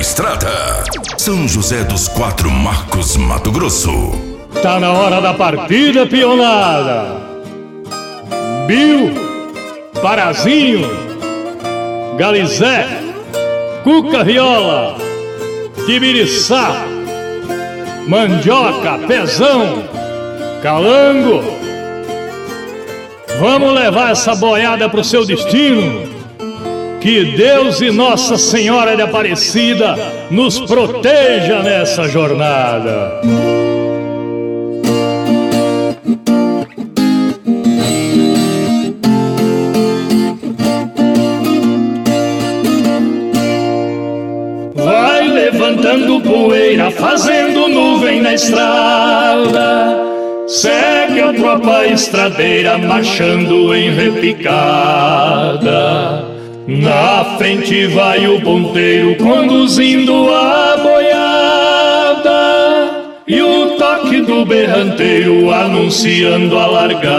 estrada. São José dos Quatro Marcos, Mato Grosso. Tá na hora da partida, pionada. Bill, Parazinho, Galizé, Cuca Viola, Tibiriçá, Mandioca, Pezão, Calango. Vamos levar essa boiada pro seu destino. Que Deus e Nossa Senhora de Aparecida nos proteja nessa jornada. Vai levantando poeira, fazendo nuvem na estrada. Segue a tropa estradeira, marchando em repicada. Na frente vai o ponteiro, conduzindo a boiada. E o toque do berranteiro, anunciando a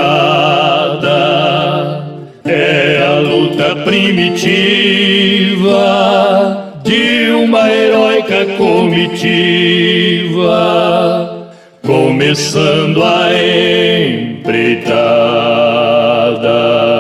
largada. É a luta primitiva de uma heróica comitiva, começando a empreitada.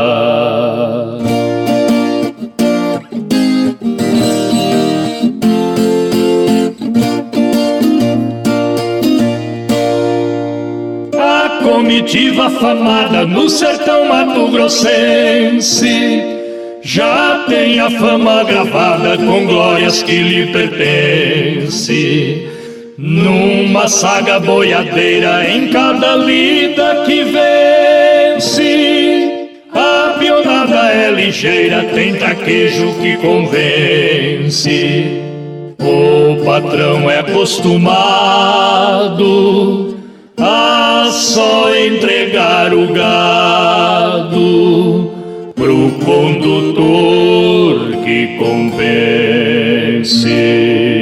A comitiva afamada no sertão mato-grossense já tem a fama gravada com glórias que lhe pertencem. Numa saga boiadeira em cada lida que vence, a pionada é ligeira, tem traquejo que convence. O patrão é acostumado a só entregar o gado pro condutor que compense.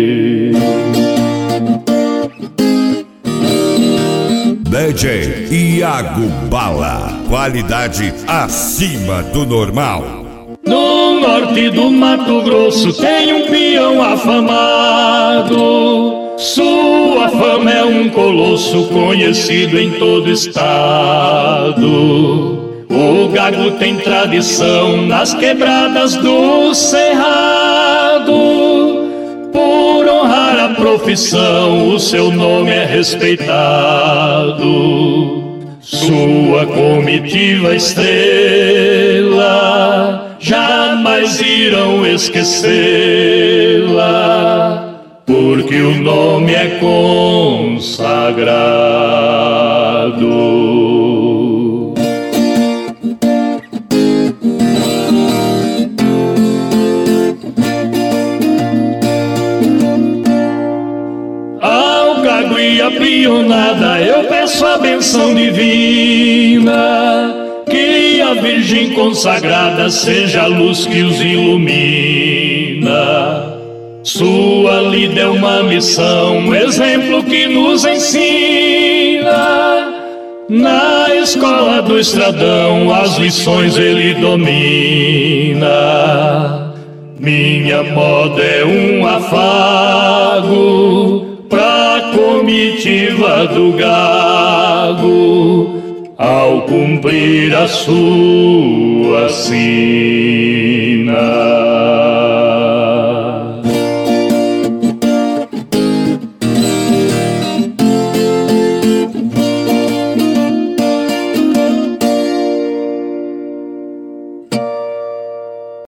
DJ Iago Bala, qualidade acima do normal. No norte do Mato Grosso tem um peão afamado. Sua fama é um colosso conhecido em todo o estado. O gago tem tradição nas quebradas do cerrado. Por honrar a profissão, o seu nome é respeitado. Sua comitiva estrela jamais irão esquecê-la, porque o nome é consagrado. E a pionada eu peço a benção divina, que a Virgem consagrada seja a luz que os ilumina. Sua lida é uma missão, um exemplo que nos ensina. Na escola do estradão as lições ele domina. Minha moda é um afago pra comitiva do gago, ao cumprir a sua sina.